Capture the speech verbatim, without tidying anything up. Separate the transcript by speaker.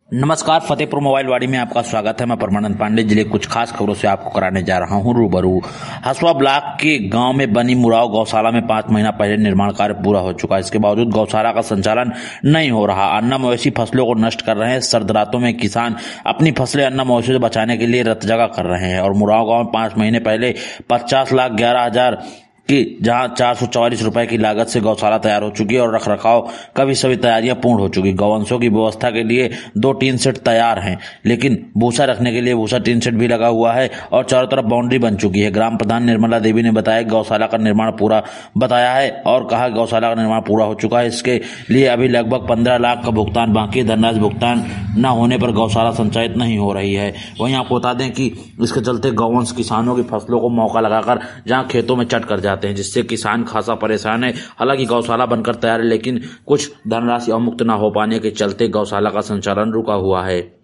Speaker 1: नमस्कार, फतेहपुर मोबाइल वाड़ी में आपका स्वागत है। मैं परमानंद पांडे जिले कुछ खास खबरों से आपको कराने जा रहा हूं रूबरू। हसुआ ब्लॉक के गांव में बनी मुराव गौशाला में पांच महीना पहले निर्माण कार्य पूरा हो चुका है। इसके बावजूद गौशाला का संचालन नहीं हो रहा। अन्ना मवेशी फसलों को नष्ट कर रहे हैं। सर्द रातों में किसान अपनी फसलें अन्ना मवेशी से बचाने के लिए रत जगह कर रहे हैं और मुराव गाँव में पांच महीने पहले पचास लाख ग्यारह हजार कि जहां चार सौ चौवालीस रुपए की लागत से गौशाला तैयार हो चुकी है और रखरखाव का भी सभी तैयारियां पूर्ण हो चुकी। गौवंशों की व्यवस्था के लिए दो टीन सेट तैयार हैं, लेकिन भूसा रखने के लिए भूसा टीन सेट भी लगा हुआ है और चारों तरफ बाउंड्री बन चुकी है। ग्राम प्रधान निर्मला देवी ने बताया गौशाला का निर्माण पूरा बताया है और कहा गौशाला का निर्माण पूरा हो चुका है। इसके लिए अभी लगभग पंद्रह लाख का भुगतान बाकी। धनराशि भुगतान न होने पर गौशाला संचालित नहीं हो रही है। वहीं आपको बता दें कि इसके चलते गौवंश किसानों की फसलों को मौका लगाकर जहां खेतों में चट कर जाते हैं, जिससे किसान खासा परेशान है। हालांकि गौशाला बनकर तैयार है, लेकिन कुछ धनराशि अवमुक्त न हो पाने के चलते गौशाला का संचालन रुका हुआ है।